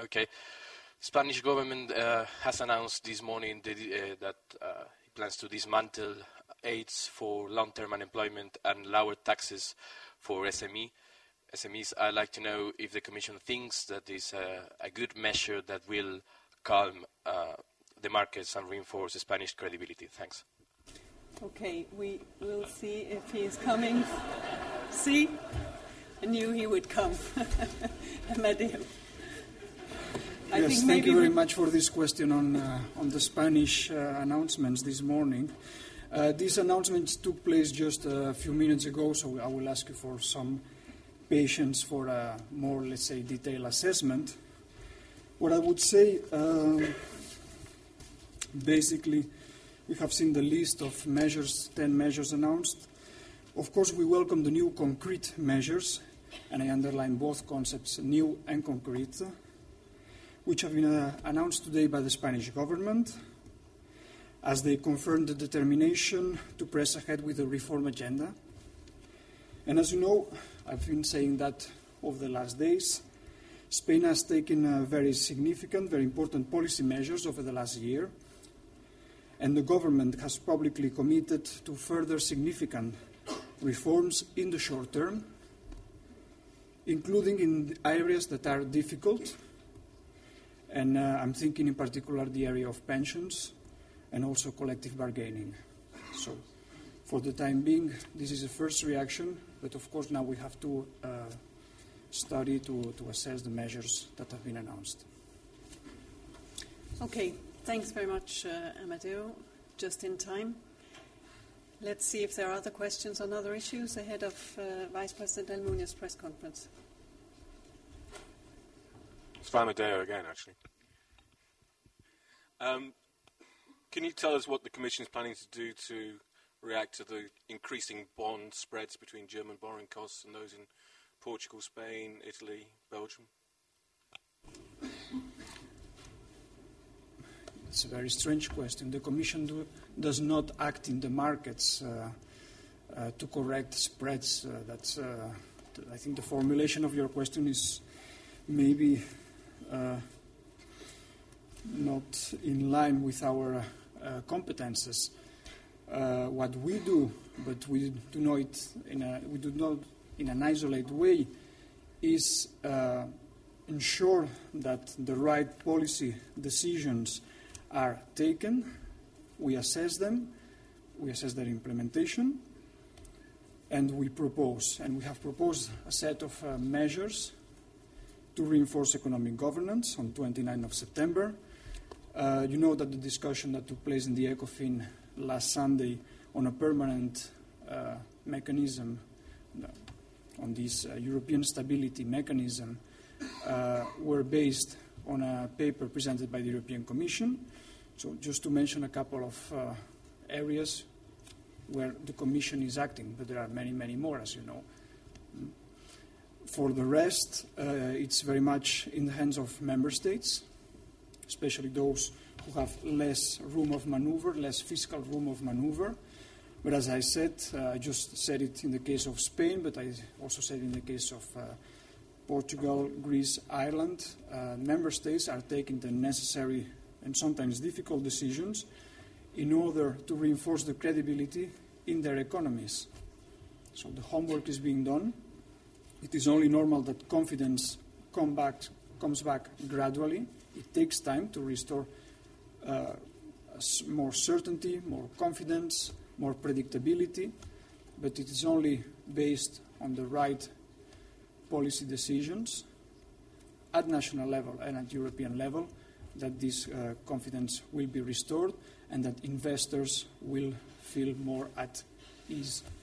Okay. Spanish government has announced this morning that it plans to dismantle aids for long-term unemployment and lower taxes for SMEs. I'd like to know if the Commission thinks that is a good measure that will calm the markets and reinforce Spanish credibility. Thanks. Okay, we will see if he's coming. See? I knew he would come. Amadeo. Yes, thank you very much for this question on the Spanish announcements this morning. These announcements took place just a few minutes ago, so I will ask you for some patience for a more, let's say, detailed assessment. What I would say, basically, we have seen the list of measures, 10 measures announced. Of course, we welcome the new concrete measures, and I underline both concepts, new and concrete, which have been announced today by the Spanish government, as they confirm the determination to press ahead with the reform agenda. And as you know, I've been saying that over the last days, Spain has taken very significant, very important policy measures over the last year, and the government has publicly committed to further significant reforms in the short term, including in areas that are difficult, and I'm thinking in particular the area of pensions and also collective bargaining. So for the time being, this is a first reaction, but of course now we have to study to assess the measures that have been announced. Okay, thanks very much, Amadeo. Just in time. Let's see if there are other questions on other issues ahead of Vice President Almunia's press conference. It's for Amadeo again, actually. Can you tell us what the Commission is planning to do to react to the increasing bond spreads between German borrowing costs and those in Portugal, Spain, Italy, Belgium? It's a very strange question. The Commission does not act in the markets to correct spreads. I think the formulation of your question is maybe not in line with our competences. What we do, but we do not in an isolated way, is ensure that the right policy decisions are taken. We assess them, we assess their implementation, and we propose. And we have proposed a set of measures to reinforce economic governance on 29th of September. You know that the discussion that took place in the ECOFIN last Sunday on a permanent mechanism, on this European stability mechanism, were based on a paper presented by the European Commission. So just to mention a couple of areas where the Commission is acting, but there are many, many more, as you know. For the rest, it's very much in the hands of member states, especially those who have less room of maneuver, less fiscal room of maneuver. But as I said, I just said it in the case of Spain, but I also said in the case of Portugal, Greece, Ireland, member states are taking the necessary and sometimes difficult decisions in order to reinforce the credibility in their economies. So the homework is being done. It is only normal that confidence comes back gradually. It takes time to restore more certainty, more confidence, more predictability, but it is only based on the right policy decisions at national level and at European level that this confidence will be restored and that investors will feel more at ease.